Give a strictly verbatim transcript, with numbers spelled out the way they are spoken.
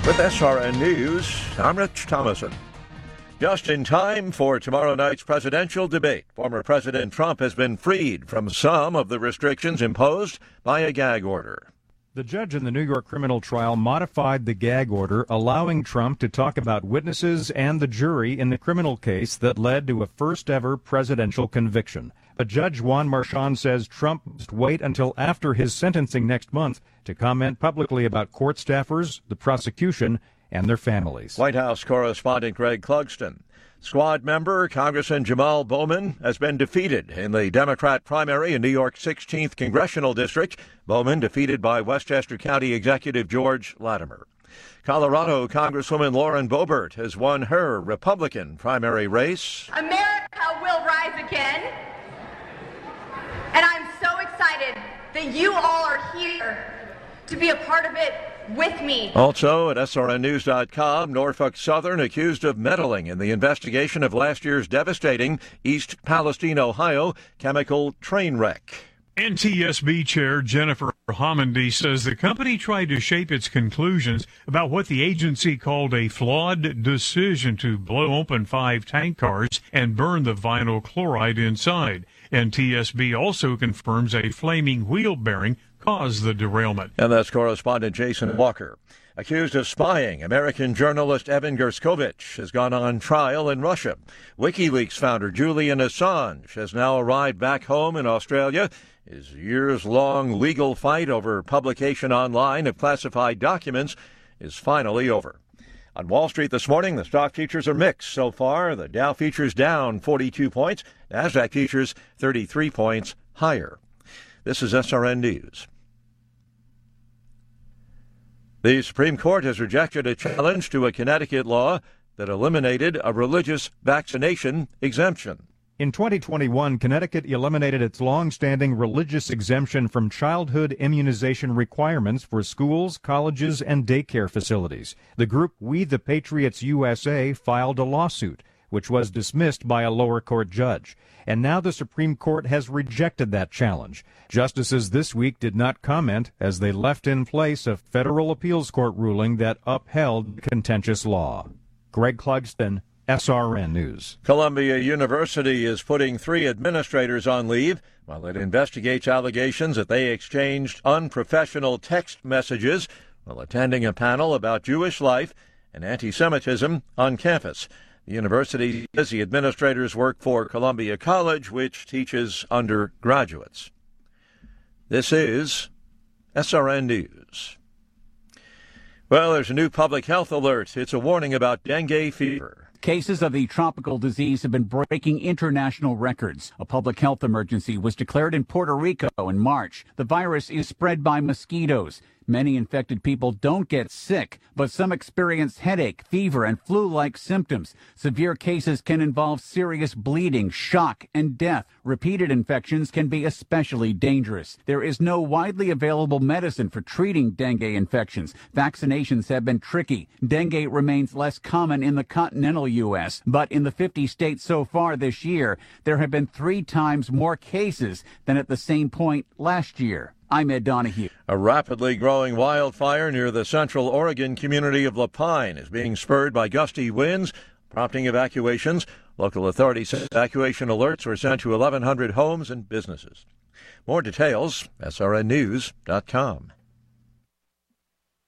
With S R N News, I'm Rich Thomason. Just in time for tomorrow night's presidential debate, former President Trump has been freed from some of the restrictions imposed by a gag order. The judge in the New York criminal trial modified the gag order, allowing Trump to talk about witnesses and the jury in the criminal case that led to a first-ever presidential conviction. But Judge Juan Marchand says Trump must wait until after his sentencing next month to comment publicly about court staffers, the prosecution, and their families. White House correspondent Greg Clugston. Squad member Congressman Jamal Bowman has been defeated in the Democrat primary in New York's sixteenth Congressional District. Bowman defeated by Westchester County Executive George Latimer. Colorado Congresswoman Lauren Boebert has won her Republican primary race. America will rise again, and I'm so excited that you all are here to be a part of it with me. Also at S R N news dot com, Norfolk Southern accused of meddling in the investigation of last year's devastating East Palestine, Ohio chemical train wreck. N T S B Chair Jennifer Homendy says the company tried to shape its conclusions about what the agency called a flawed decision to blow open five tank cars and burn the vinyl chloride inside. N T S B also confirms a flaming wheel bearing caused the derailment. And that's correspondent Jason Walker. Accused of spying, American journalist Evan Gershkovich has gone on trial in Russia. WikiLeaks founder Julian Assange has now arrived back home in Australia. His years-long legal fight over publication online of classified documents is finally over. On Wall Street this morning, the stock futures are mixed so far. The Dow futures down forty-two points. NASDAQ futures thirty-three points higher. This is S R N News. The Supreme Court has rejected a challenge to a Connecticut law that eliminated a religious vaccination exemption. In twenty twenty-one, Connecticut eliminated its long-standing religious exemption from childhood immunization requirements for schools, colleges, and daycare facilities. The group We the Patriots U S A filed a lawsuit, which was dismissed by a lower court judge. And now the Supreme Court has rejected that challenge. Justices this week did not comment as they left in place a federal appeals court ruling that upheld the contentious law. Greg Clugston, S R N News. Columbia University is putting three administrators on leave while it investigates allegations that they exchanged unprofessional text messages while attending a panel about Jewish life and anti-Semitism on campus. The university says the administrators work for Columbia College, which teaches undergraduates. This is S R N News. Well, there's a new public health alert. It's a warning about dengue fever. Cases of the tropical disease have been breaking international records. A public health emergency was declared in Puerto Rico in March. The virus is spread by mosquitoes. Many infected people don't get sick, but some experience headache, fever, and flu-like symptoms. Severe cases can involve serious bleeding, shock, and death. Repeated infections can be especially dangerous. There is no widely available medicine for treating dengue infections. Vaccinations have been tricky. Dengue remains less common in the continental U S, but in the fifty states so far this year, there have been three times more cases than at the same point last year. I'm Ed Donahue. A rapidly growing wildfire near the central Oregon community of La Pine is being spurred by gusty winds, prompting evacuations. Local authorities said evacuation alerts were sent to eleven hundred homes and businesses. More details, S R N news dot com.